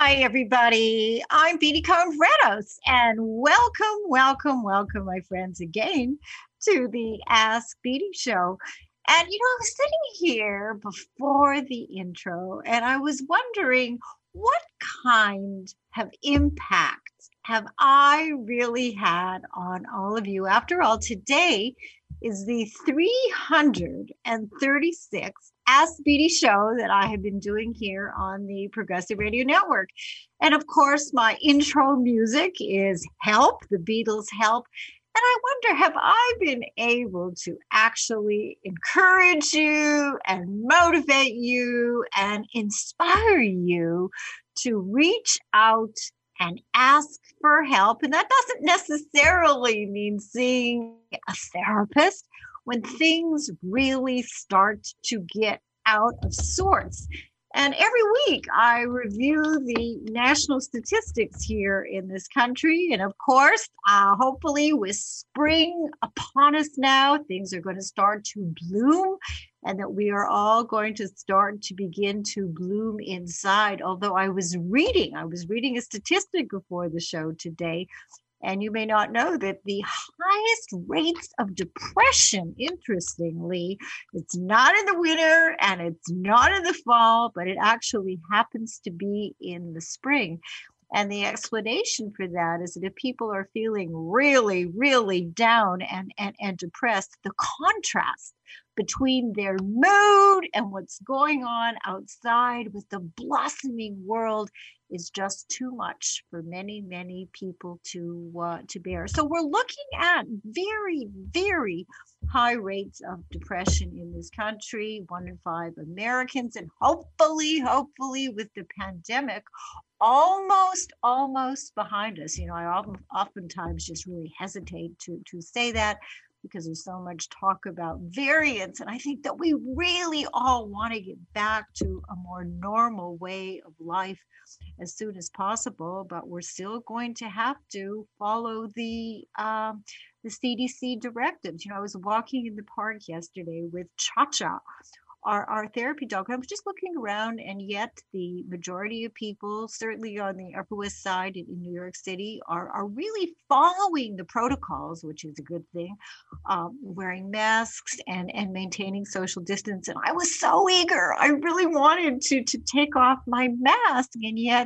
Hi, everybody. I'm Beanie Conrados, and welcome, my friends, again to the Ask Beanie Show. And I was sitting here before the intro, and I was wondering what kind of impact have I really had on all of you? After all, today is the 336th Ask Beatty show that I have been doing here on the Progressive Radio Network. And of course, my intro music is Help, the Beatles' Help. And I wonder, have I been able to actually encourage you and motivate you and inspire you to reach out and ask for help? And that doesn't necessarily mean seeing a therapist when things really start to get out of sorts. And every week I review the national statistics here in this country. And of course, hopefully, with spring upon us now, things are going to start to bloom and that we are all going to start to begin to bloom inside. Although I was reading a statistic before the show today. And you may not know that the highest rates of depression, interestingly, it's not in the winter and it's not in the fall, but it actually happens to be in the spring. And the explanation for that is that if people are feeling really, really down and depressed, the contrast between their mood and what's going on outside with the blossoming world is just too much for many, many people to bear. So we're looking at very, very high rates of depression in this country, 1 in 5 Americans, and hopefully, with the pandemic almost behind us. I oftentimes just really hesitate to say that because there's so much talk about variants. And I think that we really all want to get back to a more normal way of life as soon as possible, but we're still going to have to follow the CDC directives. I was walking in the park yesterday with Cha-Cha, our therapy dog. I was just looking around, and yet the majority of people, certainly on the Upper West Side in New York City, are really following the protocols, which is a good thing, wearing masks and maintaining social distance. And I was so eager. I really wanted to take off my mask, and yet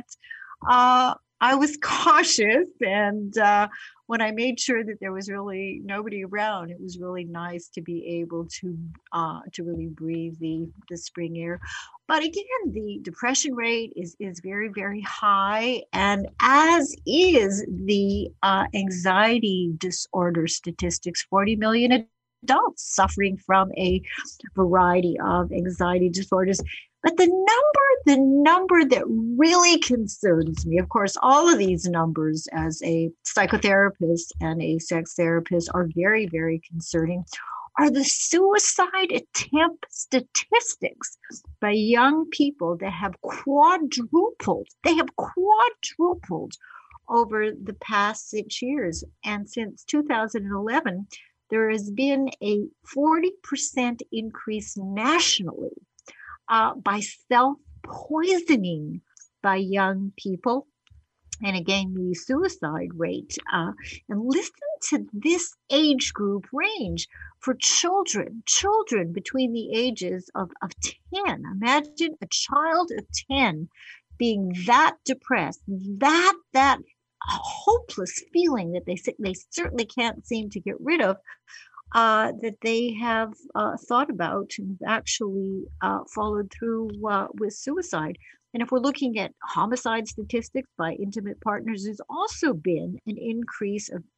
I was cautious. And when I made sure that there was really nobody around, it was really nice to be able to really breathe the spring air. But again, the depression rate is very, very high, and as is the anxiety disorder statistics. 40 million adults suffering from a variety of anxiety disorders. But the number that really concerns me, of course, all of these numbers as a psychotherapist and a sex therapist are very, very concerning, are the suicide attempt statistics by young people that have quadrupled. They have quadrupled over the past 6 years. And since 2011, there has been a 40% increase nationally by self-poisoning by young people. And again, the suicide rate. And listen to this age group range for children between the ages of 10. Imagine a child of 10 being that depressed, that hopeless feeling that they certainly can't seem to get rid of, that they have thought about and actually followed through with suicide. And if we're looking at homicide statistics by intimate partners, there's also been an increase of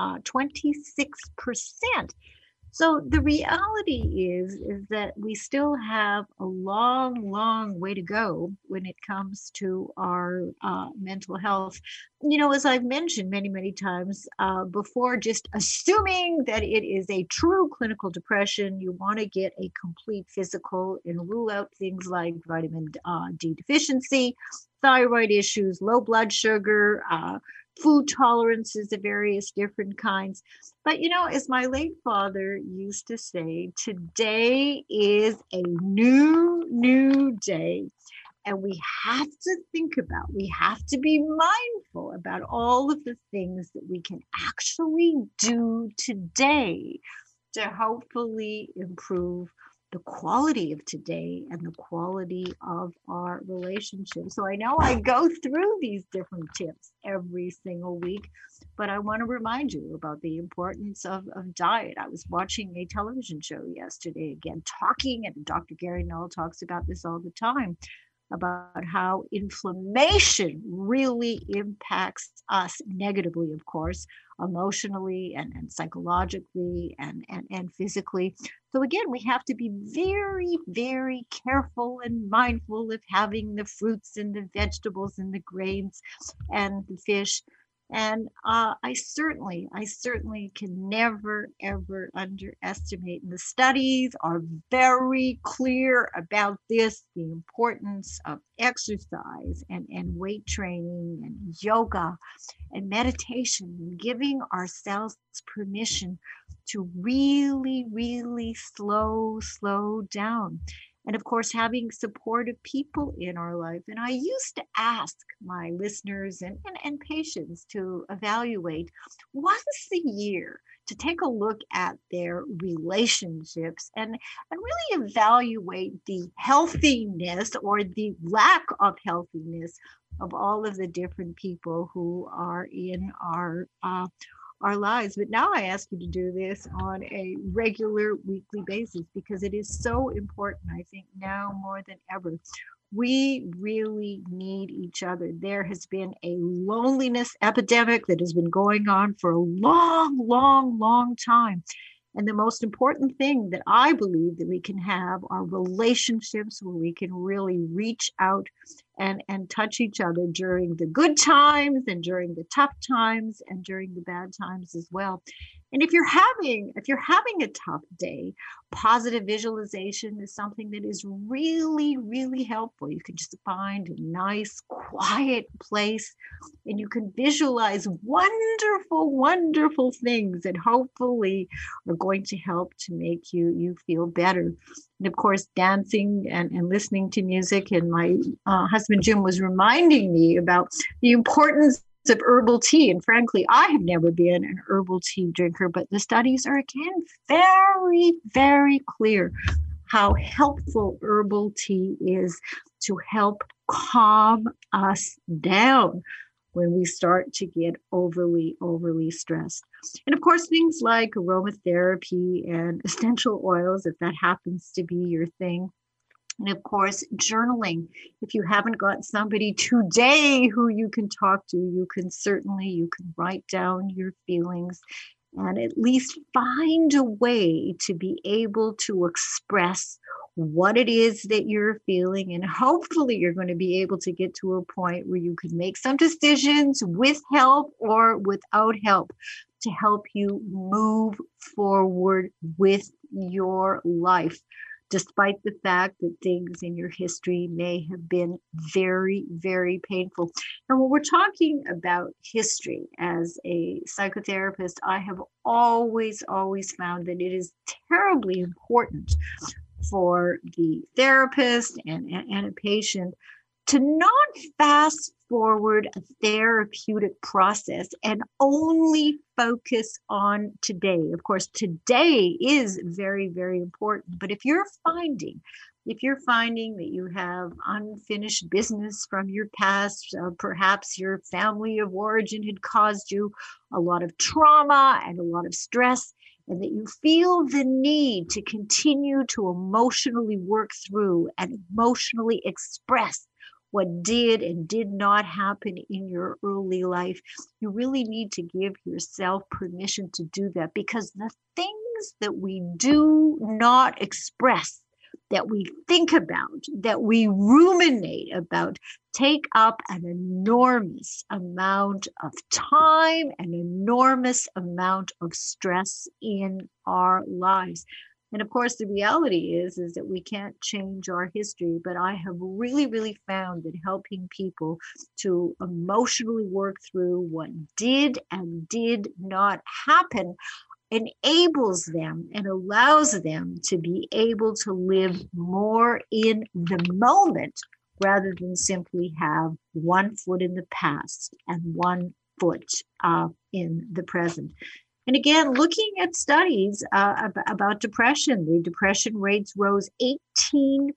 26%. So the reality is that we still have a long way to go when it comes to our mental health. As I've mentioned many times before, just assuming that it is a true clinical depression, you want to get a complete physical and rule out things like vitamin D deficiency, thyroid issues, low blood sugar, food tolerances of various different kinds. But, as my late father used to say, today is a new day. And we have to be mindful about all of the things that we can actually do today to hopefully improve the quality of today and the quality of our relationships. So I know I go through these different tips every single week, but I want to remind you about the importance of diet. I was watching a television show yesterday, again, talking, and Dr. Gary Null talks about this all the time, about how inflammation really impacts us negatively, of course, emotionally and psychologically and physically. So again, we have to be very, very careful and mindful of having the fruits and the vegetables and the grains and the fish. And I certainly can never, ever underestimate. And the studies are very clear about this, the importance of exercise and weight training and yoga and meditation, and giving ourselves permission to really, really slow down. And of course, having supportive people in our life. And I used to ask my listeners and patients to evaluate once a year, to take a look at their relationships and really evaluate the healthiness or the lack of healthiness of all of the different people who are in our lives. But now I ask you to do this on a regular weekly basis, because it is so important, I think, now more than ever. We really need each other. There has been a loneliness epidemic that has been going on for a long time. And the most important thing that I believe that we can have are relationships where we can really reach out and touch each other during the good times and during the tough times and during the bad times as well. And if you're having a tough day, positive visualization is something that is really, really helpful. You can just find a nice, quiet place and you can visualize wonderful things that hopefully are going to help to make you feel better. And of course, dancing and listening to music. And my husband Jim was reminding me about the importance of herbal tea. And frankly, I have never been an herbal tea drinker, but the studies are again very, very clear how helpful herbal tea is to help calm us down when we start to get overly stressed. And of course, things like aromatherapy and essential oils, if that happens to be your thing. And of course, journaling. If you haven't got somebody today who you can talk to, you can write down your feelings and at least find a way to be able to express what it is that you're feeling. And hopefully you're going to be able to get to a point where you can make some decisions with help or without help to help you move forward with your life, despite the fact that things in your history may have been very, very painful. And when we're talking about history as a psychotherapist, I have always found that it is terribly important for the therapist and a patient to not fast forward a therapeutic process and only focus on today. Of course, today is very, very important. But if you're finding that you have unfinished business from your past, perhaps your family of origin had caused you a lot of trauma and a lot of stress, and that you feel the need to continue to emotionally work through and emotionally express what did and did not happen in your early life, you really need to give yourself permission to do that, because the things that we do not express, that we think about, that we ruminate about, take up an enormous amount of time, an enormous amount of stress in our lives. And of course, the reality is that we can't change our history, but I have really, really found that helping people to emotionally work through what did and did not happen enables them and allows them to be able to live more in the moment rather than simply have one foot in the past and one foot in the present. And again, looking at studies about depression, the depression rates rose 18%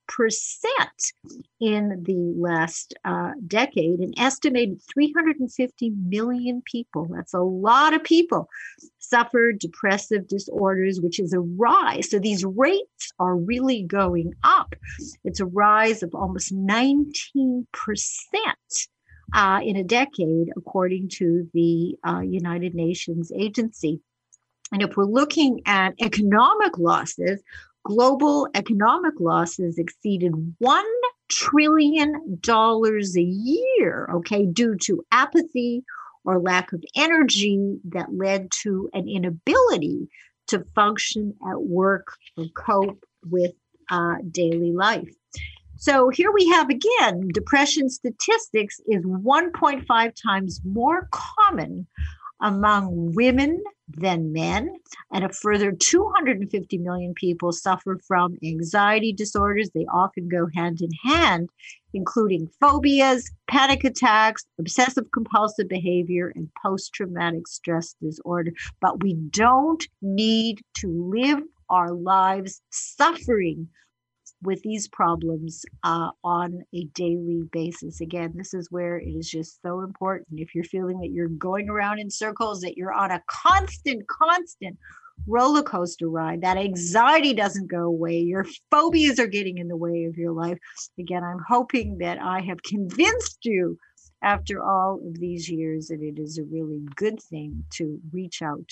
in the last decade. An estimated 350 million people, that's a lot of people, suffer depressive disorders, which is a rise. So these rates are really going up. It's a rise of almost 19% in a decade, according to the United Nations agency. And if we're looking at economic losses, global economic losses exceeded $1 trillion a year, okay, due to apathy or lack of energy that led to an inability to function at work or cope with daily life. So here we have again, depression statistics is 1.5 times more common among women than men, and a further 250 million people suffer from anxiety disorders. They often go hand in hand, including phobias, panic attacks, obsessive compulsive behavior, and post-traumatic stress disorder. But we don't need to live our lives suffering with these problems on a daily basis. Again, this is where it is just so important. If you're feeling that you're going around in circles, that you're on a constant roller coaster ride, that anxiety doesn't go away, your phobias are getting in the way of your life. Again, I'm hoping that I have convinced you after all of these years that it is a really good thing to reach out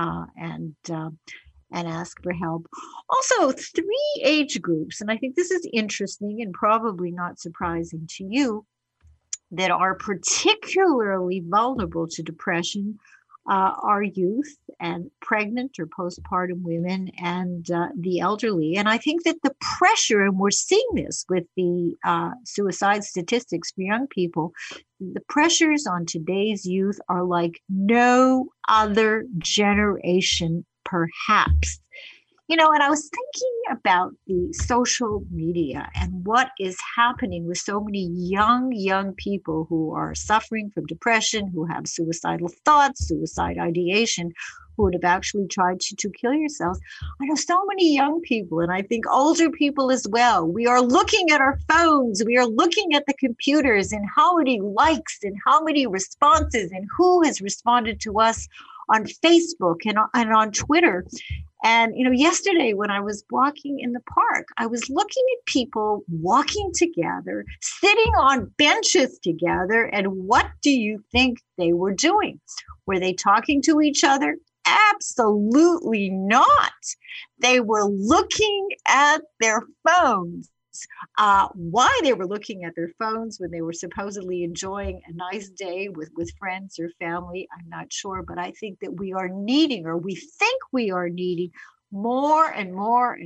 and ask for help. Also, 3 age groups, and I think this is interesting and probably not surprising to you, that are particularly vulnerable to depression are youth and pregnant or postpartum women and the elderly. And I think that the pressure, and we're seeing this with the suicide statistics for young people, the pressures on today's youth are like no other generation perhaps. And I was thinking about the social media and what is happening with so many young people who are suffering from depression, who have suicidal thoughts, suicide ideation, who would have actually tried to kill yourselves. I know so many young people, and I think older people as well. We are looking at our phones, we are looking at the computers and how many likes and how many responses and who has responded to us on Facebook and on Twitter. And, yesterday when I was walking in the park, I was looking at people walking together, sitting on benches together. And what do you think they were doing? Were they talking to each other? Absolutely not. They were looking at their phones. Why they were looking at their phones when they were supposedly enjoying a nice day with friends or family, I'm not sure, but I think that we are needing, or we think we are needing, more and more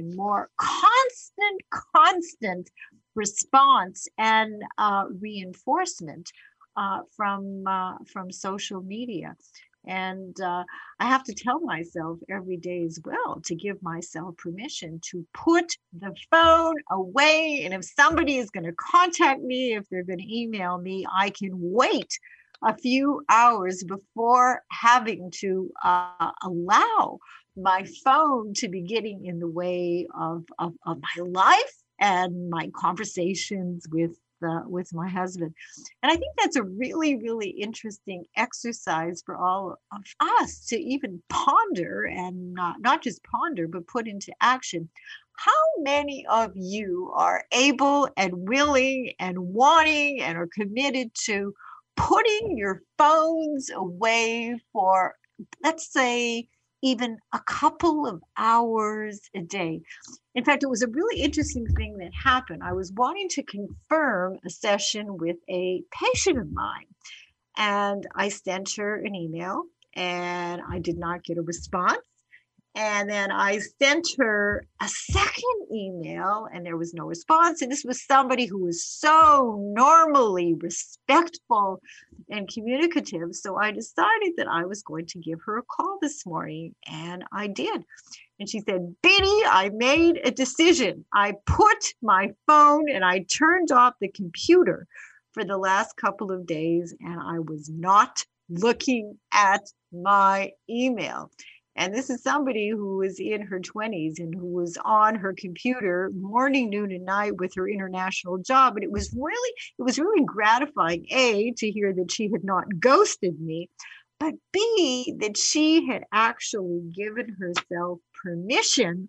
constant response and reinforcement from social media. And I have to tell myself every day as well to give myself permission to put the phone away. And if somebody is going to contact me, if they're going to email me, I can wait a few hours before having to allow my phone to be getting in the way of my life and my conversations with my husband. And I think that's a really, really interesting exercise for all of us to even ponder, and not just ponder, but put into action. How many of you are able and willing and wanting and are committed to putting your phones away for, let's say, even a couple of hours a day? In fact, it was a really interesting thing that happened. I was wanting to confirm a session with a patient of mine, and I sent her an email and I did not get a response. And then I sent her a second email and there was no response. And this was somebody who was so normally respectful and communicative. So I decided that I was going to give her a call this morning, and I did. And she said, Biddy, I made a decision. I put my phone and I turned off the computer for the last couple of days, and I was not looking at my email. And this is somebody who was in her 20s and who was on her computer morning, noon, and night with her international job. And it was really gratifying, A, to hear that she had not ghosted me, but B, that she had actually given herself permission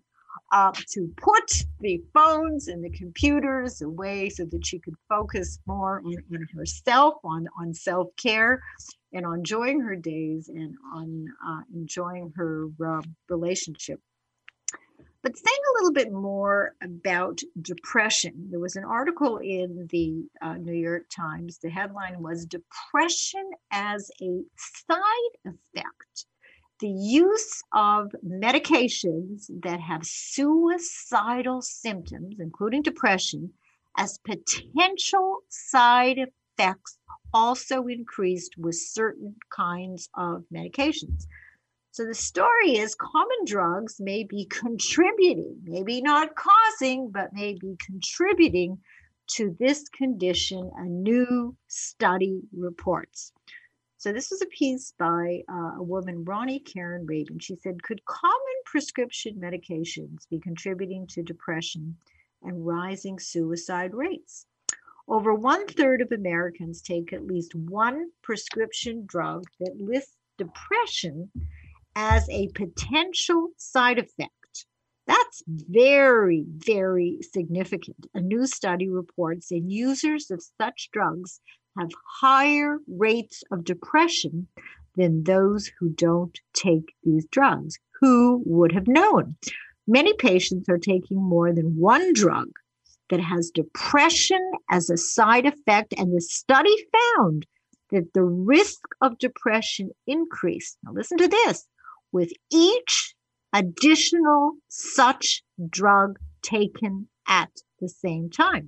to put the phones and the computers away so that she could focus more on herself, on self-care, and on enjoying her days and on enjoying her relationship. But saying a little bit more about depression, there was an article in the New York Times. The headline was "Depression as a Side Effect. The use of medications that have suicidal symptoms, including depression, as potential side effects also increased with certain kinds of medications." So the story is common drugs may be contributing, maybe not causing, but may be contributing to this condition, a new study reports. So this was a piece by a woman, Ronnie Karen Rabin. She said, could common prescription medications be contributing to depression and rising suicide rates? Over 1/3 of Americans take at least one prescription drug that lists depression as a potential side effect. That's very, very significant. A new study reports that users of such drugs have higher rates of depression than those who don't take these drugs. Who would have known? Many patients are taking more than one drug that has depression as a side effect, and the study found that the risk of depression increased. Now listen to this, with each additional such drug taken at the same time.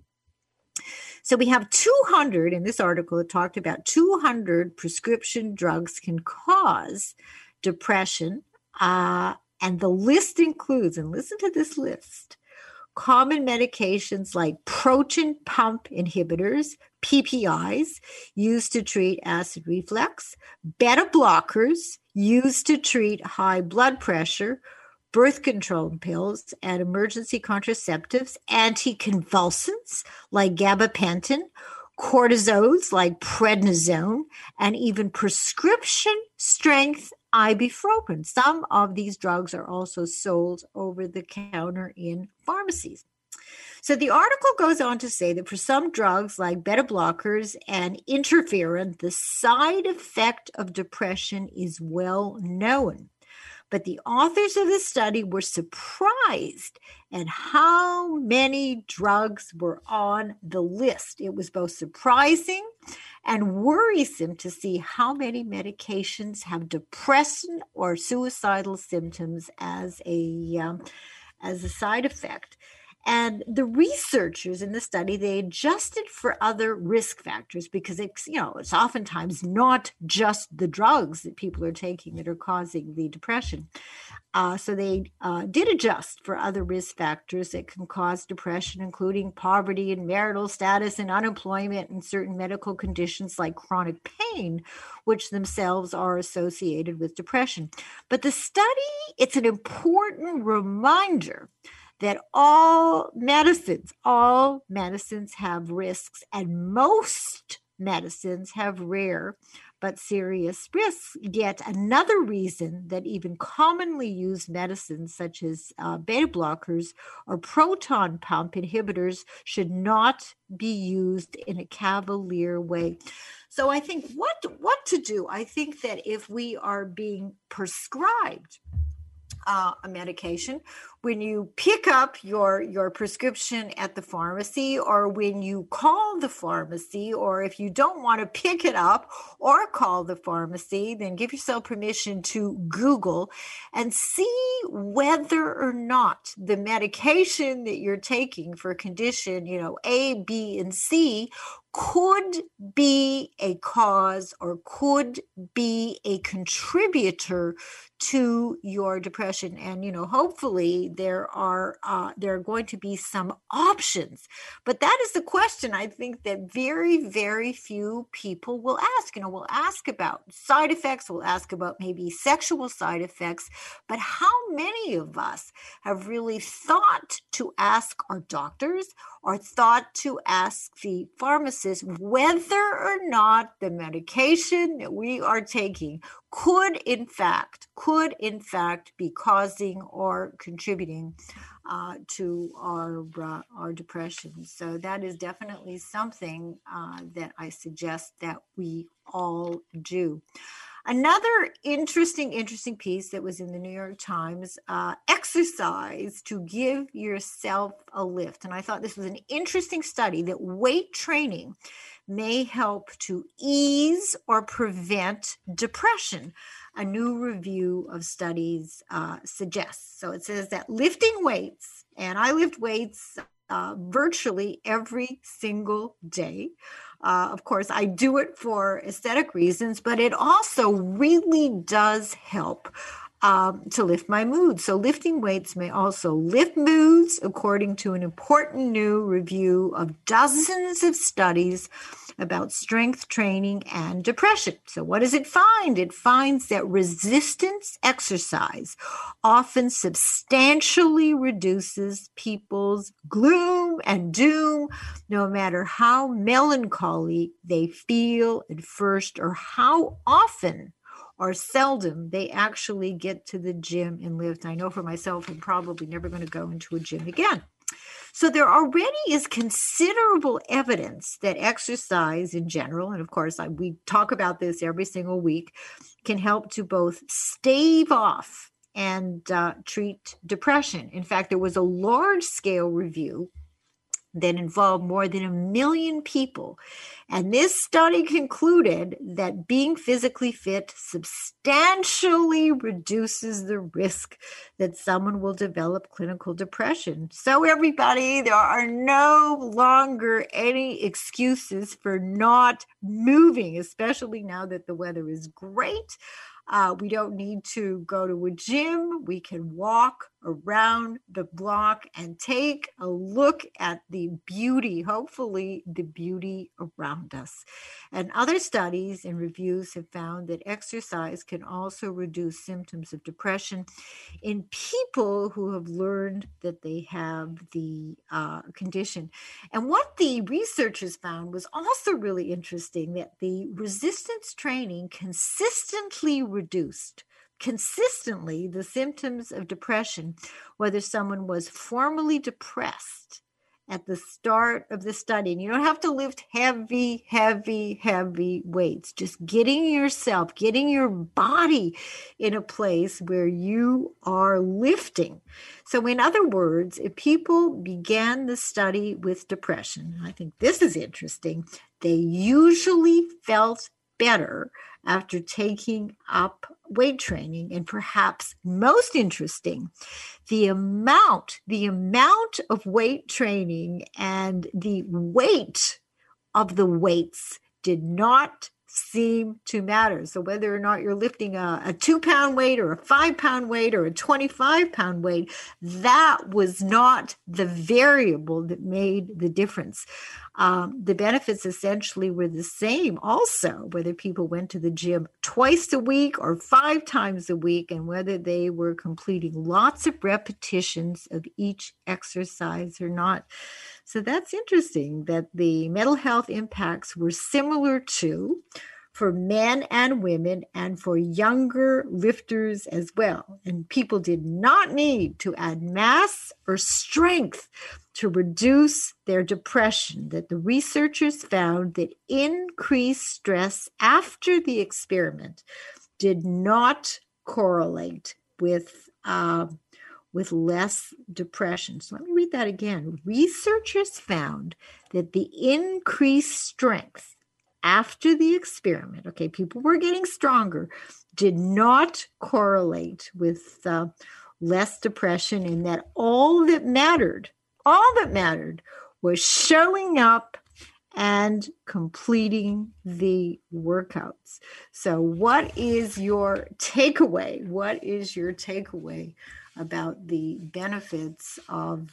So we have 200, in this article, it talked about 200 prescription drugs can cause depression. And the list includes, and listen to this list, common medications like proton pump inhibitors, PPIs, used to treat acid reflux, beta blockers, used to treat high blood pressure, birth control pills and emergency contraceptives, anticonvulsants like gabapentin, cortisons like prednisone, and even prescription strength ibuprofen. Some of these drugs are also sold over the counter in pharmacies. So the article goes on to say that for some drugs like beta blockers and interferon, the side effect of depression is well known. But the authors of the study were surprised at how many drugs were on the list. It was both surprising and worrisome to see how many medications have depression or suicidal symptoms as a side effect. And the researchers in the study, they adjusted for other risk factors because it's oftentimes not just the drugs that people are taking that are causing the depression. So they did adjust for other risk factors that can cause depression, including poverty and marital status and unemployment and certain medical conditions like chronic pain, which themselves are associated with depression. But the study, it's an important reminder that all medicines have risks, and most medicines have rare but serious risks. Yet another reason that even commonly used medicines such as beta blockers or proton pump inhibitors should not be used in a cavalier way. So I think what to do, I think that if we are being prescribed a medication, when you pick up your prescription at the pharmacy, or when you call the pharmacy, or if you don't want to pick it up or call the pharmacy, then give yourself permission to Google and see whether or not the medication that you're taking for condition, A, B, and C could be a cause or could be a contributor to your depression. And hopefully there are going to be some options, but that is the question I think that very, very few people will ask. We'll ask about side effects, we'll ask about maybe sexual side effects, but how many of us have really thought to ask our doctors or thought to ask the pharmacist whether or not the medication that we are taking could in fact be causing or contributing to our depression. So that is definitely something that I suggest that we all do. Another interesting piece that was in the New York Times, exercise to give yourself a lift. And I thought this was an interesting study that weight training may help to ease or prevent depression. A new review of studies suggests. So it says that lifting weights, and I lift weights virtually every single day. Of course, I do it for aesthetic reasons, but it also really does help to lift my mood. So lifting weights may also lift moods, according to an important new review of dozens of studies about strength training and depression. So what does it find? It finds that resistance exercise often substantially reduces people's gloom and doom, no matter how melancholy they feel at first or how often or seldom they actually get to the gym and lift. I know for myself, I'm probably never going to go into a gym again. So there already is considerable evidence that exercise in general, and of course we talk about this every single week, can help to both stave off and treat depression. In fact, there was a large-scale review that involved more than 1 million people. And this study concluded that being physically fit substantially reduces the risk that someone will develop clinical depression. So everybody, there are no longer any excuses for not moving, especially now that the weather is great. We don't need to go to a gym. We can walk around the block and take a look at the beauty, hopefully the beauty around us. And other studies and reviews have found that exercise can also reduce symptoms of depression in people who have learned that they have the condition. And what the researchers found was also really interesting, that the resistance training consistently reduced the symptoms of depression, whether someone was formerly depressed at the start of the study. And you don't have to lift heavy weights. Just getting your body in a place where you are lifting. So in other words, if people began the study with depression, I think this is interesting, they usually felt better after taking up weight training. And perhaps most interesting, the amount of weight training and the weight of the weights did not seem to matter. So whether or not you're lifting a 2-pound weight or a 5-pound weight or a 25-pound weight, that was not the variable that made the difference. The benefits essentially were the same also, whether people went to the gym twice a week or 5 times a week, and whether they were completing lots of repetitions of each exercise or not. So that's interesting that the mental health impacts were similar to for men and women and for younger lifters as well. And people did not need to add mass or strength to reduce their depression, that the researchers found that increased stress after the experiment did not correlate with less depression. So let me read that again. Researchers found that the increased strength after the experiment, okay, people were getting stronger, did not correlate with less depression, and that all that mattered was showing up and completing the workouts. So what is your takeaway? What is your takeaway about the benefits of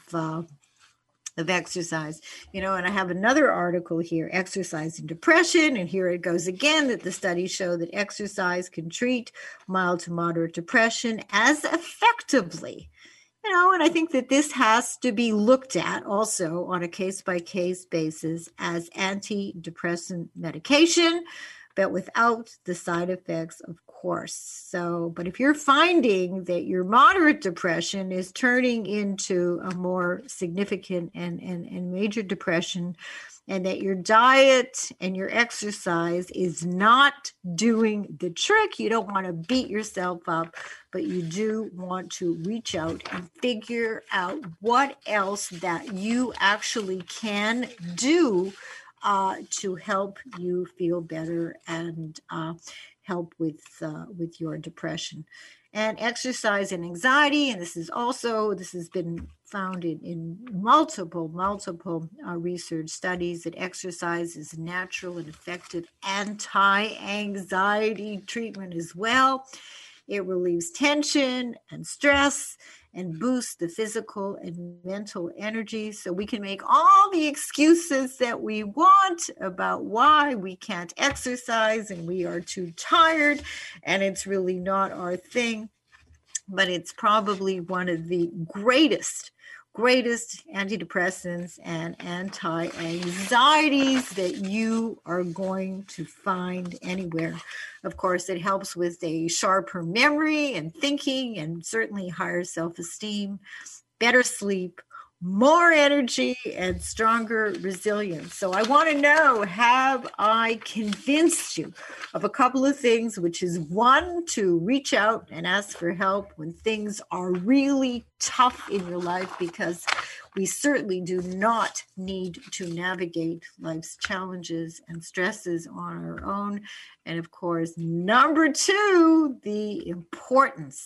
exercise? And I have another article here, Exercise and Depression, and here it goes again, that the studies show that exercise can treat mild to moderate depression as effectively. And I think that this has to be looked at also on a case-by-case basis as antidepressant medication, but without the side effects, of course. So, but if you're finding that your moderate depression is turning into a more significant and major depression, and that your diet and your exercise is not doing the trick, you don't want to beat yourself up, but you do want to reach out and figure out what else that you actually can do to help you feel better and help with your depression. And exercise and anxiety, and this has been found in multiple research studies, that exercise is a natural and effective anti-anxiety treatment as well. It relieves tension and stress and boosts the physical and mental energy. So we can make all the excuses that we want about why we can't exercise and we are too tired and it's really not our thing. But it's probably one of the greatest antidepressants and anti-anxieties that you are going to find anywhere. Of course, it helps with a sharper memory and thinking, and certainly higher self-esteem, better sleep, more energy, and stronger resilience. So I want to know, have I convinced you of a couple of things, which is one, to reach out and ask for help when things are really tough in your life, because we certainly do not need to navigate life's challenges and stresses on our own. And of course, number two, the importance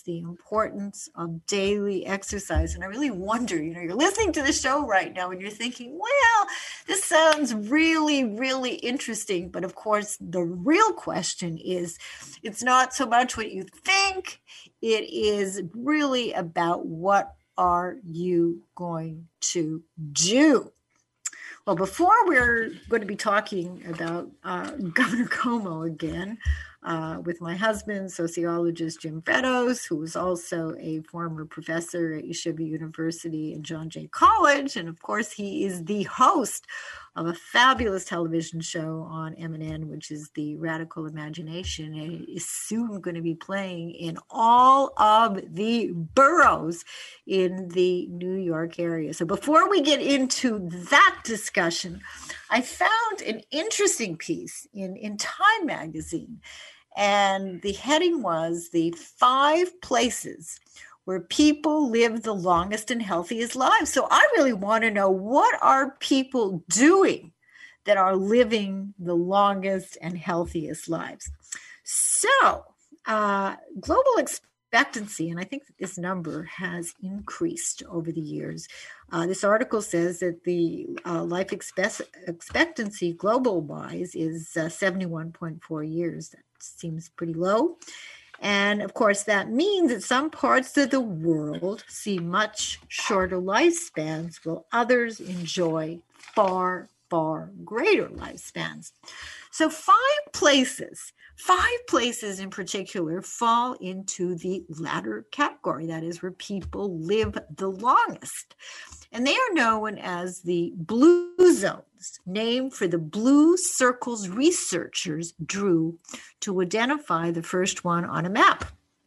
of daily exercise. And I really wonder, you're listening to the show right now and you're thinking, well, this sounds really, really interesting. But of course, the real question is, it's not so much what you think, it is really about what are you going to do? Well, before we're going to be talking about Governor Cuomo again, with my husband, sociologist Jim Fedos, who was also a former professor at Yeshiva University and John Jay College. And of course, he is the host of a fabulous television show on MNN, which is The Radical Imagination. And it is soon going to be playing in all of the boroughs in the New York area. So before we get into that discussion, I found an interesting piece in Time magazine. And the heading was the 5 places where people live the longest and healthiest lives. So I really want to know, what are people doing that are living the longest and healthiest lives? So global expectancy, and I think that this number has increased over the years. This article says that the life expectancy global-wise is 71.4 years. That seems pretty low. And of course, that means that some parts of the world see much shorter lifespans, while others enjoy far, far greater lifespans. So 5 places in particular fall into the latter category. That is where people live the longest. And they are known as the blue zones, named for the blue circles researchers drew to identify the first one on a map.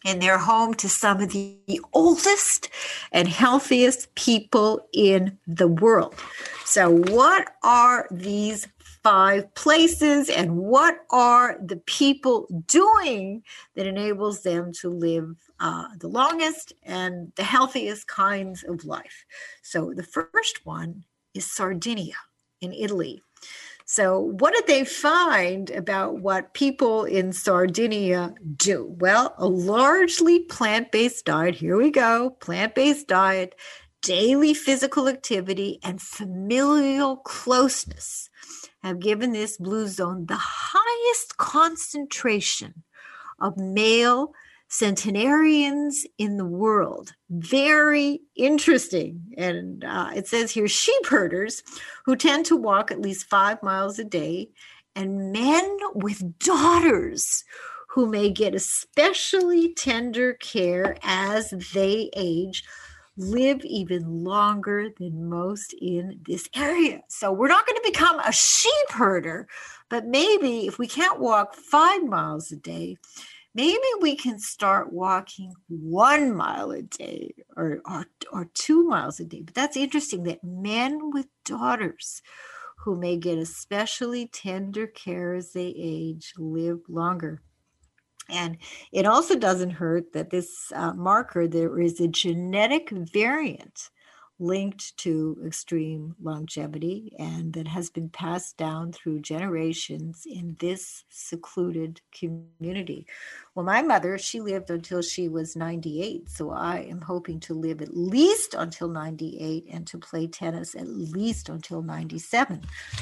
and they're home to some of the oldest and healthiest people in the world. So what are these 5 places, and what are the people doing that enables them to live the longest and the healthiest kinds of life? So the first one is Sardinia in Italy. So what did they find about what people in Sardinia do? Well, a largely plant-based diet. Here we go. Plant-based diet, daily physical activity, and familial closeness have given this blue zone the highest concentration of male centenarians in the world. Very interesting. And it says here, sheep herders who tend to walk at least 5 miles a day, and men with daughters who may get especially tender care as they age, live even longer than most in this area. So we're not going to become a sheep herder, but maybe if we can't walk 5 miles a day, maybe we can start walking 1 mile a day or 2 miles a day. But that's interesting that men with daughters who may get especially tender care as they age live longer. And it also doesn't hurt that this marker, there is a genetic variant linked to extreme longevity and that has been passed down through generations in this secluded community. Well, my mother, she lived until she was 98. So I am hoping to live at least until 98 and to play tennis at least until 97.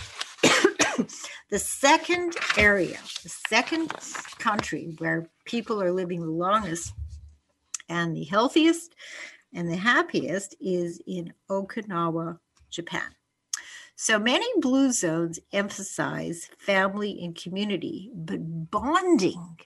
The second area, the second country where people are living the longest and the healthiest and the happiest is in Okinawa, Japan. So many blue zones emphasize family and community, but bonding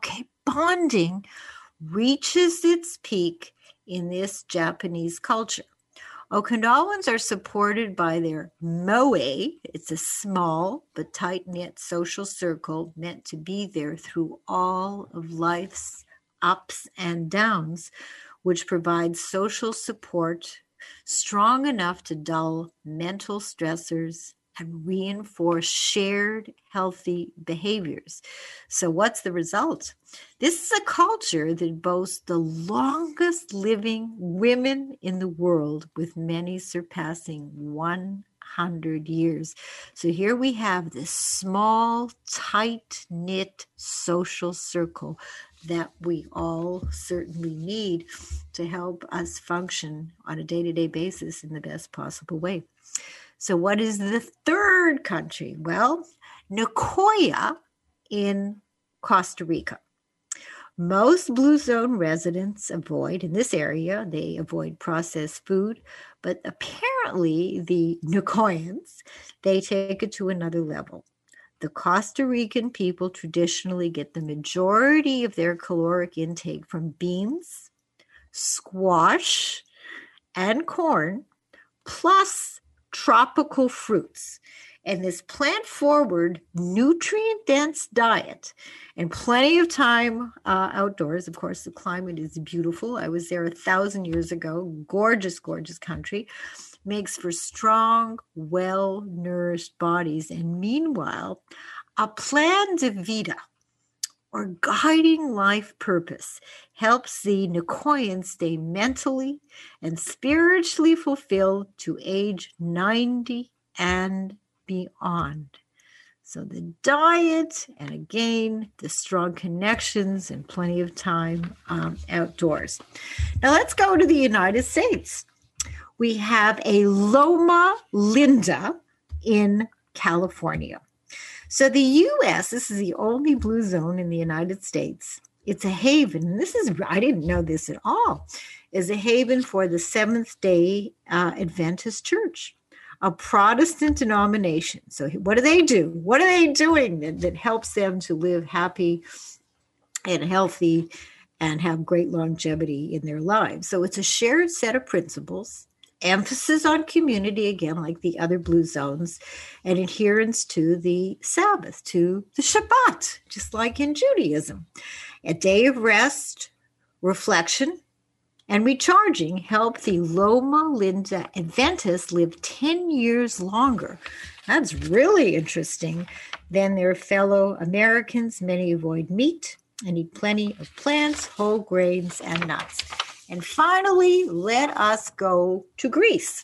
reaches its peak in this Japanese culture. Okinawans are supported by their moe. It's a small but tight-knit social circle meant to be there through all of life's ups and downs, which provides social support strong enough to dull mental stressors and reinforce shared healthy behaviors. So what's the result? This is a culture that boasts the longest living women in the world, with many surpassing 100 years. So here we have this small, tight-knit social circle that we all certainly need to help us function on a day-to-day basis in the best possible way. So what is the third country? Well, Nicoya in Costa Rica. Most blue zone residents avoid, in this area, they avoid processed food, but apparently the Nicoyans, they take it to another level. The Costa Rican people traditionally get the majority of their caloric intake from beans, squash, and corn, plus tropical fruits. And this plant-forward, nutrient-dense diet and plenty of time outdoors. Of course, the climate is beautiful. I was there 1,000 years ago. Gorgeous, gorgeous country. Makes for strong, well-nourished bodies. And meanwhile, a plan de vida, or guiding life purpose, helps the Nicoyans stay mentally and spiritually fulfilled to age 90 and beyond. So the diet, and again, the strong connections and plenty of time outdoors. Now let's go to the United States. We have a Loma Linda in California. So the U.S., this is the only blue zone in the United States. It's a haven, and this is, I didn't know this at all, is a haven for the Seventh-day Adventist Church, a Protestant denomination. So what do they do? What are they doing that helps them to live happy and healthy and have great longevity in their lives? So it's a shared set of principles, emphasis on community, again, like the other blue zones, and adherence to the Sabbath, to the Shabbat, just like in Judaism. A day of rest reflection, and recharging help the Loma Linda Adventists live 10 years longer. That's really interesting than their fellow Americans. Many avoid meat and eat plenty of plants, whole grains, and nuts. And finally, let us go to Greece.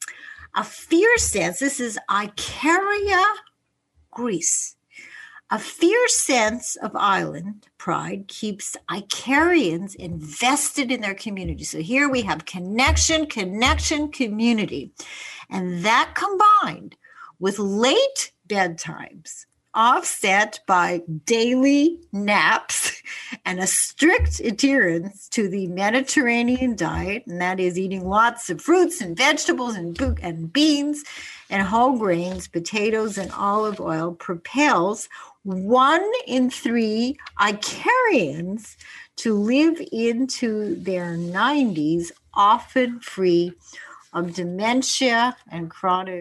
A fierce sense, this is Ikaria, Greece. A fierce sense of island pride keeps Icarians invested in their community. So here we have connection, community. And that combined with late bedtimes, offset by daily naps and a strict adherence to the Mediterranean diet, and that is eating lots of fruits and vegetables and beans and whole grains, potatoes and olive oil, propels 1 in 3 Icarians to live into their 90s, often free of dementia and chronic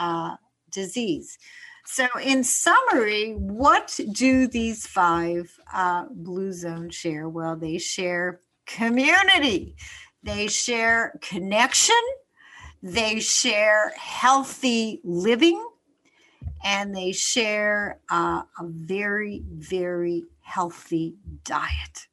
disease. So in summary, what do these 5 Blue Zones share? Well, they share community, they share connection, they share healthy living, and they share a very, very healthy diet.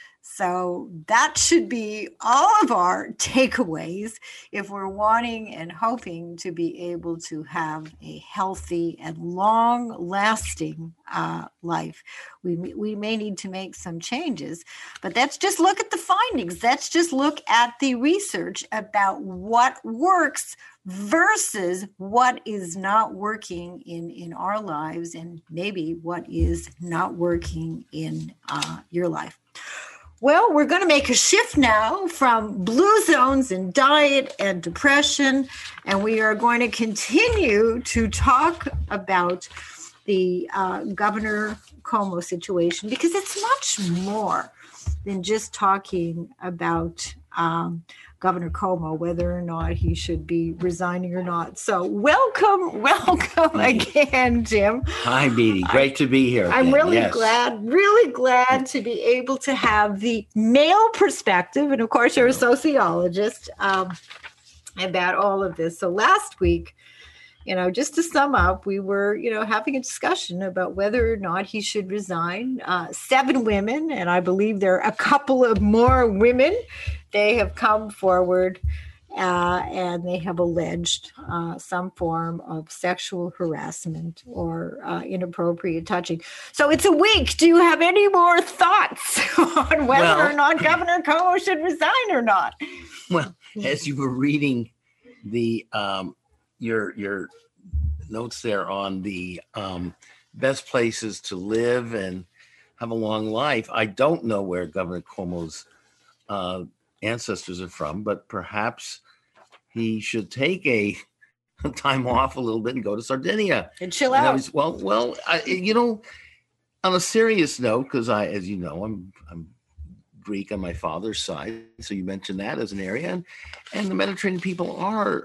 So that should be all of our takeaways if we're wanting and hoping to be able to have a healthy and long-lasting life. We may need to make some changes, but let's just look at the findings. Let's just look at the research about what works versus what is not working in our lives, and maybe what is not working in your life. Well, we're going to make a shift now from Blue Zones and diet and depression, and we are going to continue to talk about the Governor Cuomo situation, because it's much more than just talking about Governor Cuomo, whether or not he should be resigning or not. So welcome again, Jim. Hi, Beatty. Great to be here. I'm really glad to be able to have the male perspective. And of course, you're a sociologist about all of this. So last week, just to sum up, we were, having a discussion about whether or not he should resign. 7 women, and I believe there are a couple of more women. They have come forward and they have alleged some form of sexual harassment or inappropriate touching. So it's a week. Do you have any more thoughts on whether or not Governor Cuomo should resign or not? Well, as you were reading the your notes there on the best places to live and have a long life, I don't know where Governor Cuomo's ancestors are from, but perhaps he should take a time off a little bit and go to Sardinia and chill out. On a serious note, because as you know, I'm Greek on my father's side, so you mentioned that as an area, and the Mediterranean people are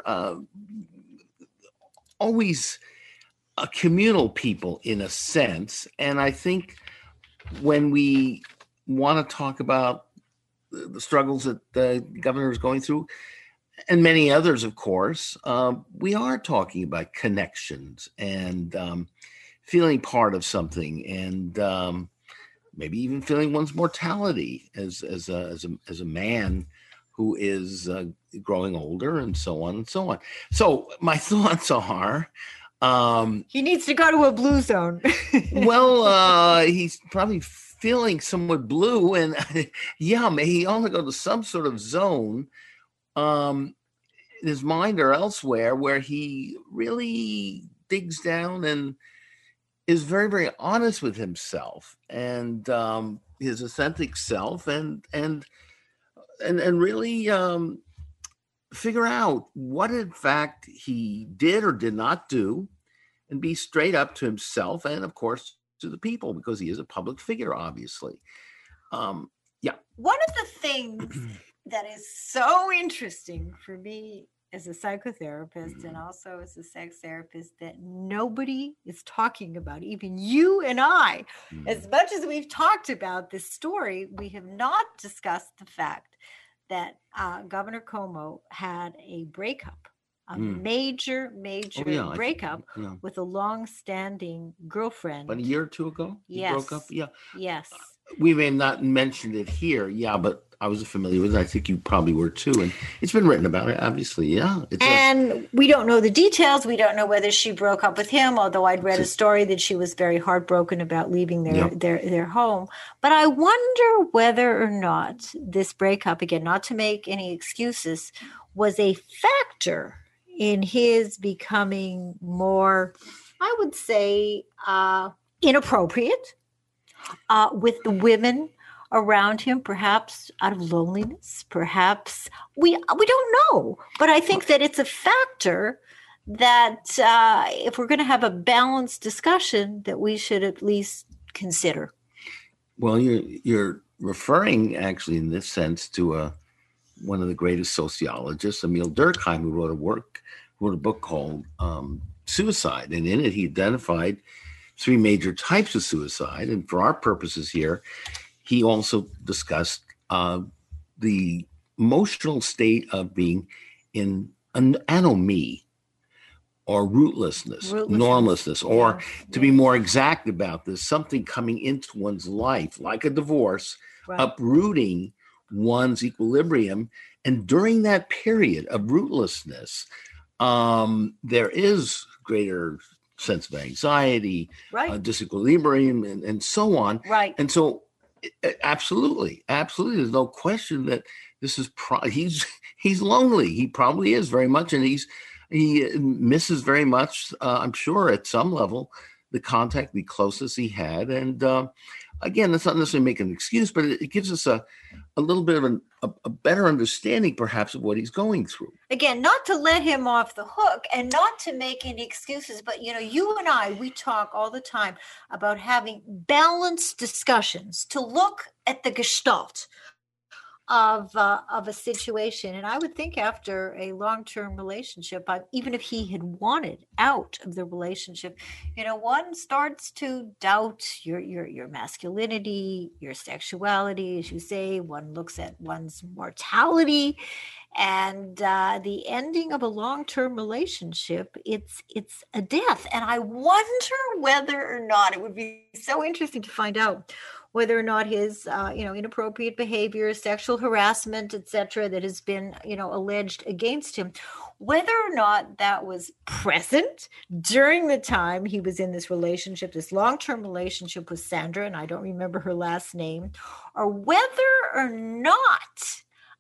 always a communal people in a sense, and I think when we want to talk about the struggles that the governor is going through, and many others, of course, we are talking about connections and feeling part of something, and maybe even feeling one's mortality as a man who is growing older, and so on and so on. So my thoughts are, he needs to go to a blue zone. He's probably feeling somewhat blue, and may he also go to some sort of zone in his mind or elsewhere where he really digs down and is very, very honest with himself and his authentic self, and really figure out what in fact he did or did not do, and be straight up to himself and, of course, to the people, because he is a public figure, obviously. One of the things that is so interesting for me as a psychotherapist and also as a sex therapist that nobody is talking about, even you and I. As much as we've talked about this story, we have not discussed the fact that Governor Cuomo had a breakup, a major breakup with a long-standing girlfriend. About a year or two ago, he broke up. Yeah. Yes. We may have not mentioned it here. Yeah, but I was familiar with it. I think you probably were too. And it's been written about it, obviously. Yeah. We don't know the details. We don't know whether she broke up with him, although I'd read a story that she was very heartbroken about leaving their home. But I wonder whether or not this breakup, again, not to make any excuses, was a factor in his becoming more, I would say, inappropriate with the women around him, perhaps out of loneliness, perhaps we don't know. But I think that it's a factor that if we're going to have a balanced discussion, that we should at least consider. Well, you're referring actually in this sense to one of the greatest sociologists, Emil Durkheim, who wrote a book called Suicide, and in it he identified 3 major types of suicide. And for our purposes here, he also discussed the emotional state of being in an anomie or rootlessness, normlessness, or to be more exact about this, something coming into one's life, like a divorce, uprooting one's equilibrium. And during that period of rootlessness, there is greater sense of anxiety, disequilibrium, and so on. Right. And so, absolutely, there's no question that this is he's lonely. He probably is very much, and he misses very much. I'm sure at some level the contact, the closeness he had, and again, that's not necessarily make an excuse, but it gives us a little bit of a better understanding, perhaps, of what he's going through. Again, not to let him off the hook and not to make any excuses, but, you and I, we talk all the time about having balanced discussions to look at the gestalt of a situation. And I would think after a long-term relationship, even if he had wanted out of the relationship, one starts to doubt your masculinity, your sexuality, as you say. One looks at one's mortality, and the ending of a long-term relationship, it's a death. And I wonder whether or not, it would be so interesting to find out whether or not his, inappropriate behavior, sexual harassment, etc., that has been, alleged against him, whether or not that was present during the time he was in this relationship, this long-term relationship with Sandra, and I don't remember her last name, or whether or not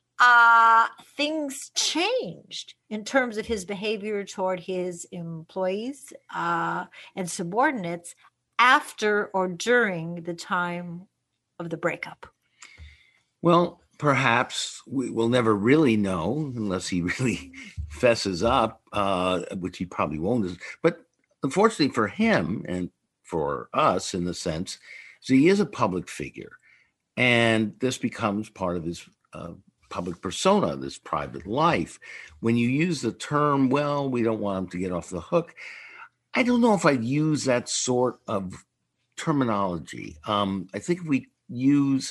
things changed in terms of his behavior toward his employees and subordinates after or during the time of the breakup. Well, perhaps we will never really know unless he really fesses up, which he probably won't. But unfortunately for him and for us, in the sense, so he is a public figure, and this becomes part of his public persona, this private life. When you use the term, well, we don't want him to get off the hook, I don't know if I'd use that sort of terminology. I think if we use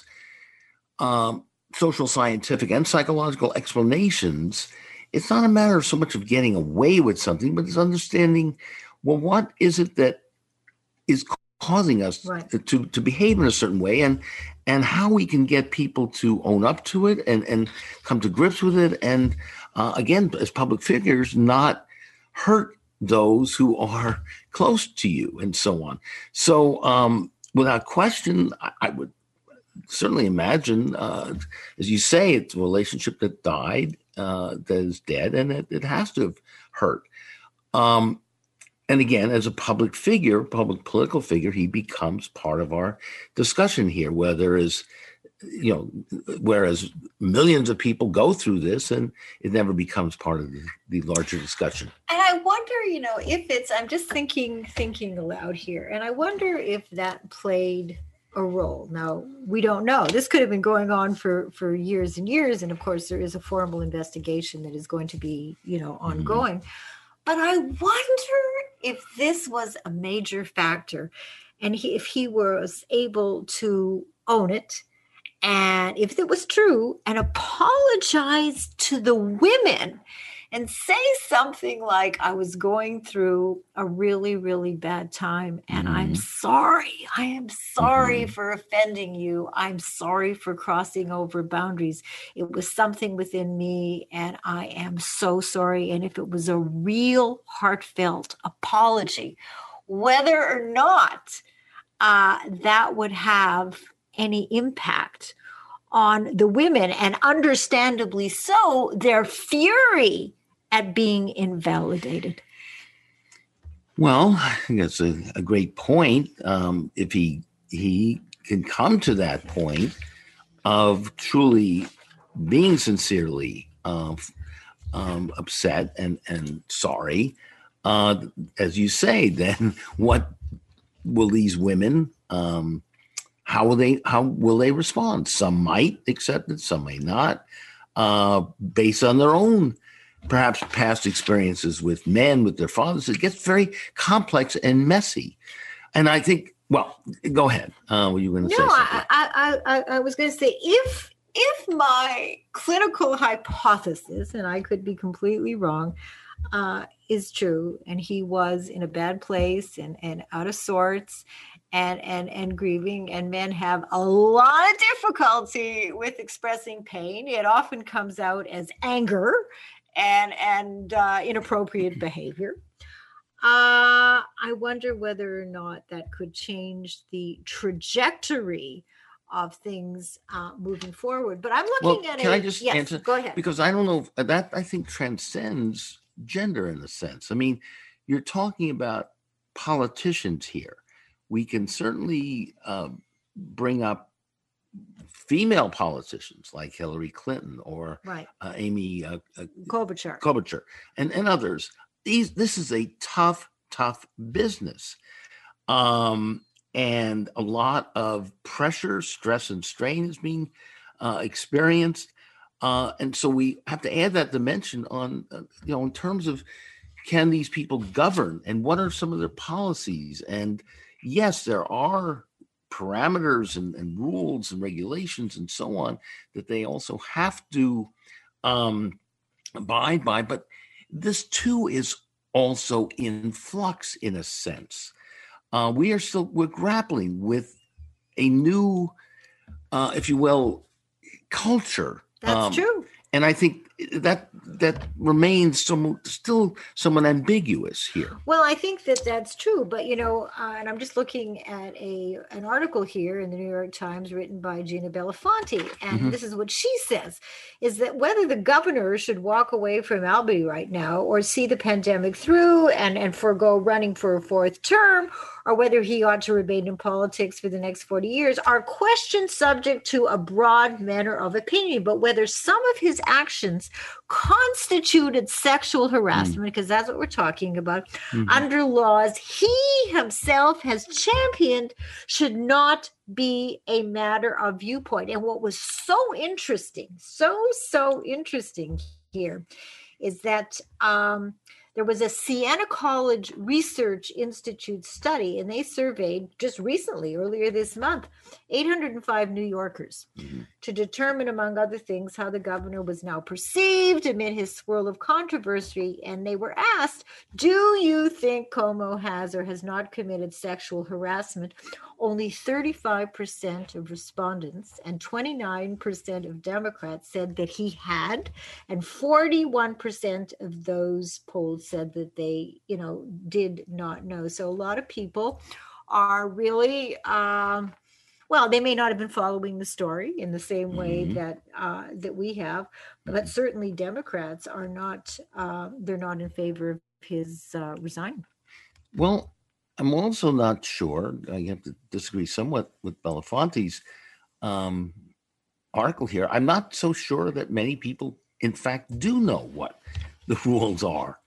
social, scientific, and psychological explanations, it's not a matter of so much of getting away with something, but it's understanding, well, what is it that is causing us to behave in a certain way, and how we can get people to own up to it and come to grips with it. And again, as public figures, not hurt those who are close to you and so on. So without question, I would certainly imagine, as you say, it's a relationship that died, that is dead, and it has to have hurt. And again, as a public figure, public political figure, he becomes part of our discussion here, whereas millions of people go through this and it never becomes part of the larger discussion. And I wonder, if I'm just thinking aloud here, and I wonder if that played a role. Now, we don't know. This could have been going on for years and years. And of course, there is a formal investigation that is going to be, ongoing. But I wonder if this was a major factor and if he was able to own it, and if it was true, and apologize to the women and say something like, I was going through a really, really bad time, and I'm sorry. I am sorry for offending you. I'm sorry for crossing over boundaries. It was something within me, and I am so sorry. And if it was a real heartfelt apology, whether or not that would have any impact on the women, and understandably so, their fury at being invalidated. Well, I think that's a great point. If he can come to that point of truly being sincerely upset and sorry, as you say, then what will these women? How will they respond? Some might accept it, some may not, based on their own perhaps past experiences with men, with their fathers. It gets very complex and messy. And I think, well, go ahead. Were you going to say something? I was going to say, if my clinical hypothesis, and I could be completely wrong, is true, and he was in a bad place and out of sorts, and grieving, and men have a lot of difficulty with expressing pain. It often comes out as anger and inappropriate behavior. I wonder whether or not that could change the trajectory of things moving forward. But I'm looking at it. Can I just yes, answer? go ahead. Because I don't know if that, I think, transcends gender in a sense. I mean, you're talking about politicians here. We can certainly bring up female politicians like Hillary Clinton or Amy Klobuchar and others. This is a tough business. And a lot of pressure, stress, and strain is being experienced. And so we have to add that dimension on, in terms of, can these people govern, and what are some of their policies? And yes, there are parameters and rules and regulations and so on that they also have to abide by. But this too is also in flux in a sense. We're grappling with a new, if you will, culture. That's true. And I think that remains still somewhat ambiguous here. Well, I think that's true, but and I'm just looking at an article here in the New York Times written by Gina Belafonte, and this is what she says: is that whether the governor should walk away from Albany right now, or see the pandemic through and forego running for a fourth term, or whether he ought to remain in politics for the next 40 years, are questions subject to a broad manner of opinion. But whether some of his actions constituted sexual harassment, because that's what we're talking about, under laws he himself has championed, should not be a matter of viewpoint. And what was so interesting here is that there was a Siena College Research Institute study, and they surveyed just recently, earlier this month, 805 New Yorkers to determine, among other things, how the governor was now perceived amid his swirl of controversy. And they were asked, do you think Cuomo has or has not committed sexual harassment? Only 35% of respondents and 29% of Democrats said that he had, and 41% of those polled said that they, did not know. So a lot of people are really, they may not have been following the story in the same way that we have, but certainly Democrats are not, they're not in favor of his resigning. Well, I'm also not sure, I have to disagree somewhat with Belafonte's article here. I'm not so sure that many people, in fact, do know what the rules are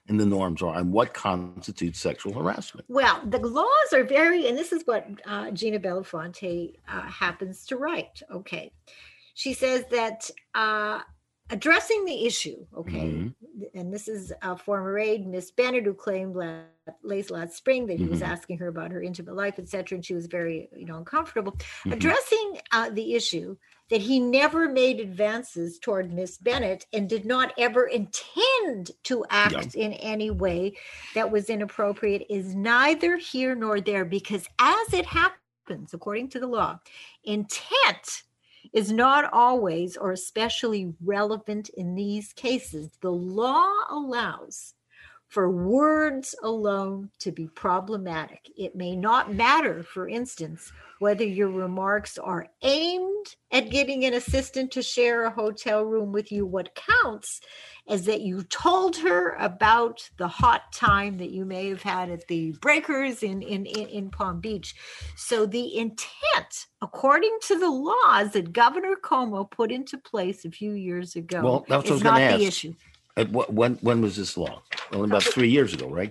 and the norms are on what constitutes sexual harassment. Well, the laws are very, and this is what Gina Belafonte happens to write. Okay. She says that addressing the issue, okay, and this is a former aide, Miss Bennett, who claimed last spring that he was asking her about her intimate life, etc., and she was very, uncomfortable. Addressing the issue that he never made advances toward Miss Bennett and did not ever intend to act in any way that was inappropriate is neither here nor there, because as it happens, according to the law, intent is not always or especially relevant in these cases. The law allows for words alone to be problematic. It may not matter, for instance, whether your remarks are aimed at getting an assistant to share a hotel room with you. What counts is that you told her about the hot time that you may have had at the Breakers in Palm Beach. So the intent, according to the laws that Governor Cuomo put into place a few years ago, is not the issue. When was this law? Only about 3 years ago, right?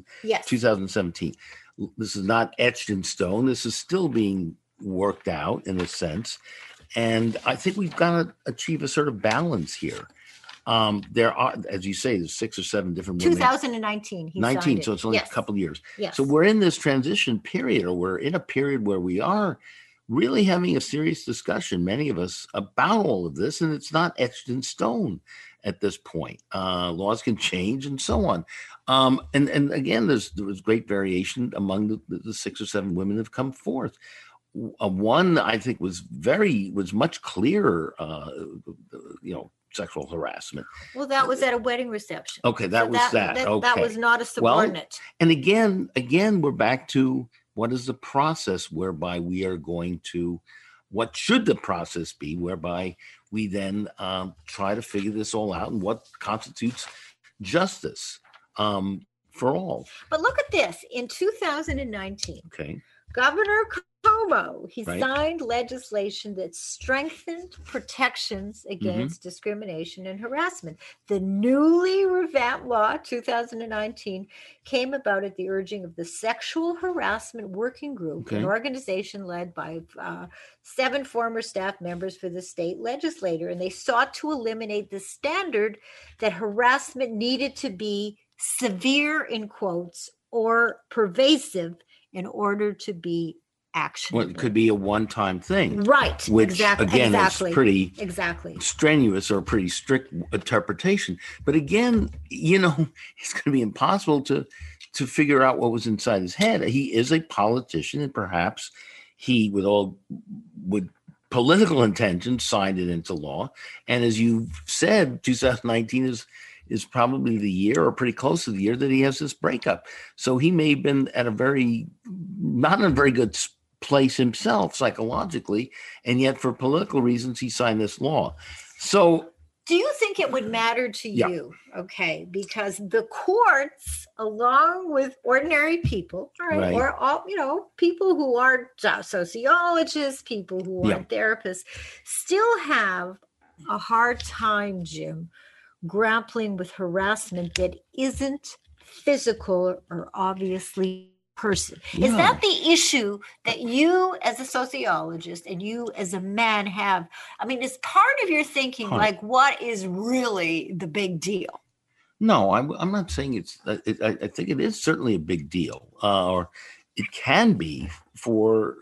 2017. This is not etched in stone. This is still being worked out in a sense. And I think we've got to achieve a sort of balance here. There are, as you say, there's 6 or 7 different women. 2019. 19, so it's only a couple of years. Yes. So we're in this transition period, or we're in a period where we are really having a serious discussion, many of us, about all of this, and it's not etched in stone at this point. Laws can change and so on. And again, there was great variation among the 6 or 7 women that have come forth. One, I think, was much clearer, sexual harassment. Well, that was at a wedding reception. Okay, that was not a subordinate. Well, and again, we're back to what is the process whereby we are going to, what should the process be whereby we then try to figure this all out and what constitutes justice for all. But look at this. In 2019, okay, Governor Cuomo, he signed legislation that strengthened protections against discrimination and harassment. The newly revamped law, 2019, came about at the urging of the Sexual Harassment Working Group, an organization led by 7 former staff members for the state legislature, and they sought to eliminate the standard that harassment needed to be severe, in quotes, or pervasive in order to be actionable. Well, it could be a one-time thing. Right. Which, again, is pretty exactly strenuous or pretty strict interpretation. But again, it's going to be impossible to figure out what was inside his head. He is a politician, and perhaps he, with political intentions, signed it into law. And as you said, 2019 is probably the year, or pretty close to the year, that he has this breakup. So he may have been at not in a very good place himself psychologically, and yet for political reasons, he signed this law. So do you think it would matter to you? Okay, because the courts, along with ordinary people, right. Or all, people who aren't sociologists, people who aren't therapists, still have a hard time, Jim, grappling with harassment that isn't physical or obviously person. Is that the issue that you as a sociologist and you as a man have? I mean, is part of your thinking like what is really the big deal? No, I'm not saying I think it is certainly a big deal, or it can be for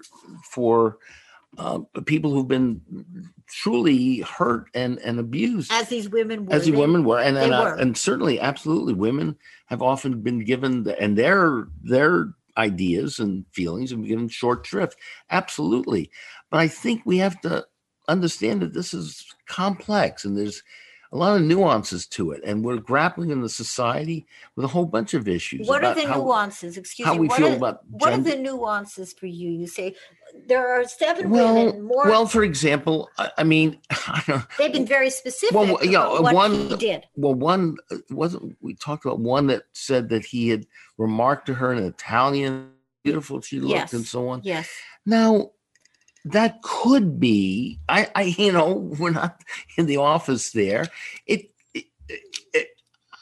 people who've been truly hurt and abused, as these women were. And certainly, absolutely, women have often been given and their ideas and feelings have been given short shrift. Absolutely, but I think we have to understand that this is complex and there's a lot of nuances to it, and we're grappling in the society with a whole bunch of issues. What are the nuances? Excuse me. How we feel about what are the nuances for you? You say there are 7 women more. Well, for example, I mean, I don't know. They've been very specific about what he did. Well, one we talked about one that said that he had remarked to her in Italian, beautiful she looked, and so on. Yes. Now, that could be, we're not in the office there.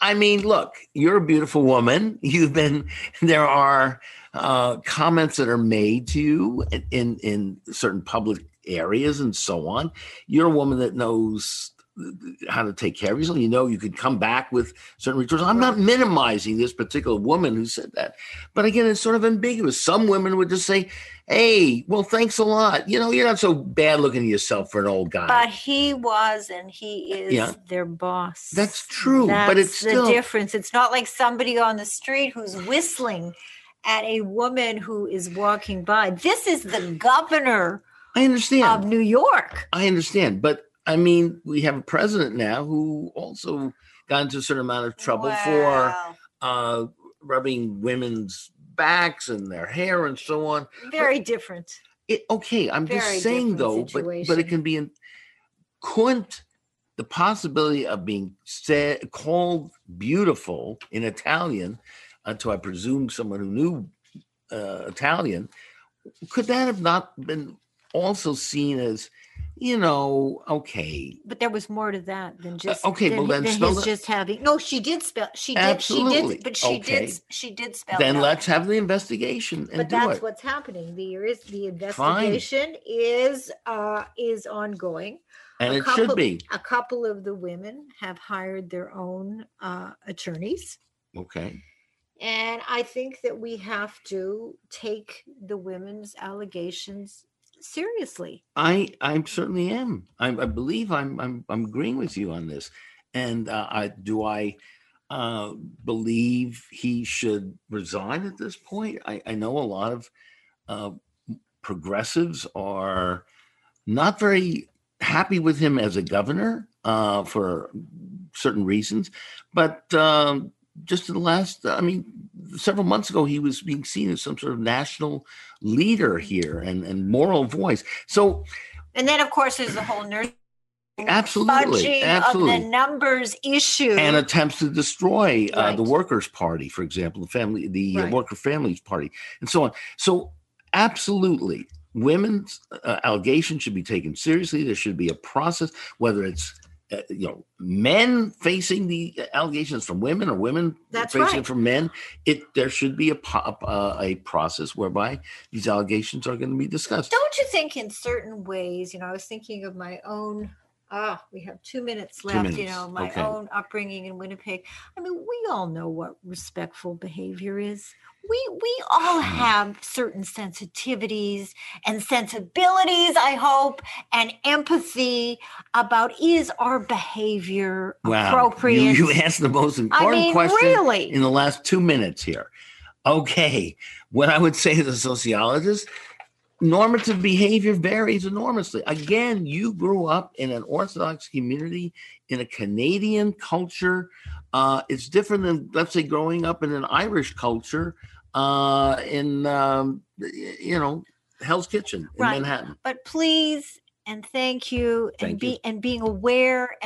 I mean, look, you're a beautiful woman. There are comments that are made to you in certain public areas and so on. You're a woman that knows how to take care of yourself. You know, you could come back with certain returns. I'm not minimizing this particular woman who said that, but again, it's sort of ambiguous. Some women would just say, "Hey, well, thanks a lot. You know, you're not so bad looking at yourself for an old guy." But he was, and he is their boss. That's true. That's but it's still the difference. It's not like somebody on the street who's whistling at a woman who is walking by. This is the governor I understand. of New York. I understand. But I mean, we have a president now who also got into a certain amount of trouble for rubbing women's backs and their hair and so on. Very different. I'm just saying though, but it can be couldn't the possibility of being called beautiful in Italian, to I presume someone who knew Italian, could that have not been also seen as, okay. But there was more to that than just just having. No, she did spell. She did. Absolutely. She did spell. Then let's have the investigation and do it. But that's what's happening. The investigation is ongoing. And it should be. A couple of the women have hired their own attorneys. Okay. And I think that we have to take the women's allegations seriously. I certainly am. I believe I'm agreeing with you on this. And I believe he should resign at this point. I know a lot of progressives are not very happy with him as a governor for certain reasons, but just in the last, several months ago, he was being seen as some sort of national leader here and moral voice. So, and then of course there's the whole nursing absolutely of the numbers issue and attempts to destroy the Workers' Party, for example, the Worker Families Party, and so on. So, absolutely, women's allegations should be taken seriously. There should be a process, whether it's men facing the allegations from women or women facing it from men. There should be a process whereby these allegations are going to be discussed. Don't you think in certain ways, I was thinking of my own, we have 2 minutes left, my own upbringing in Winnipeg. We all know what respectful behavior is. We all have certain sensitivities and sensibilities, I hope, and empathy about is our behavior appropriate? You asked the most important question really? In the last 2 minutes here. Okay, what I would say to the sociologist, normative behavior varies enormously. Again, you grew up in an Orthodox community in a Canadian culture. It's different than, let's say, growing up in an Irish culture in Hell's Kitchen in Manhattan. But please and thank you. And being aware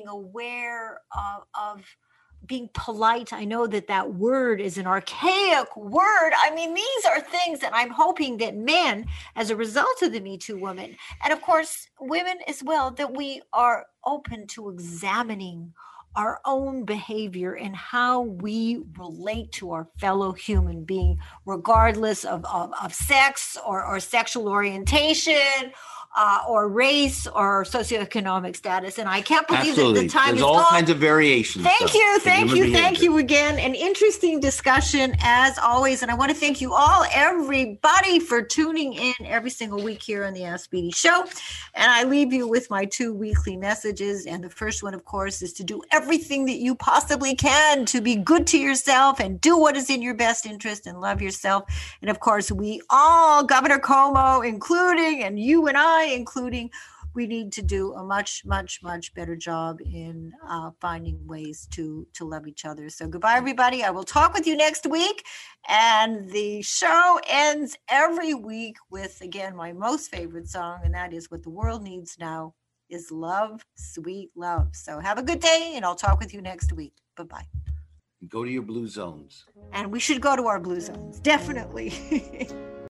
of being polite. I know that word is an archaic word. These are things that I'm hoping that men, as a result of the Me Too woman, and of course women as well, that we are open to examining our own behavior and how we relate to our fellow human being, regardless of sex or sexual orientation, or race or socioeconomic status. And I can't believe that the time There's is all gone. kinds of variations. Thank you again. An interesting discussion as always. And I want to thank you all, everybody, for tuning in every single week here on the Ask Beatty Show. And I leave you with my 2 weekly messages. And the first one, of course, is to do everything that you possibly can to be good to yourself and do what is in your best interest and love yourself. And of course, we all, Governor Cuomo including, and you and I including, we need to do a much, much, much better job in finding ways to love each other. So goodbye, everybody. I will talk with you next week. And the show ends every week with, again, my most favorite song, and that is What the World Needs Now is Love, Sweet Love. So have a good day, and I'll talk with you next week. Bye-bye. Go to your blue zones. And we should go to our blue zones, definitely.